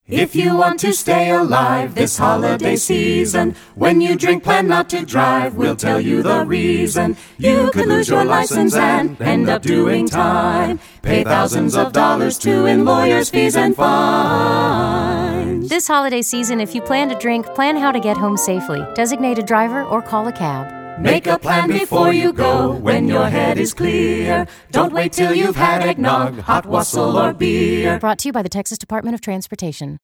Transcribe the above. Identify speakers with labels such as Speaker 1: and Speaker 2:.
Speaker 1: If you want to stay alive this holiday season, when you drink, plan not to drive. We'll tell you the reason. You could lose your license and end up doing time. Pay thousands of dollars too in lawyers' fees and fines.
Speaker 2: This holiday season, if you plan to drink, plan how to get home safely. Designate a driver or call a cab.
Speaker 1: Make a plan before you go when your head is clear. Don't wait till you've had eggnog, hot wassail, or beer.
Speaker 2: Brought to you by the Texas Department of Transportation.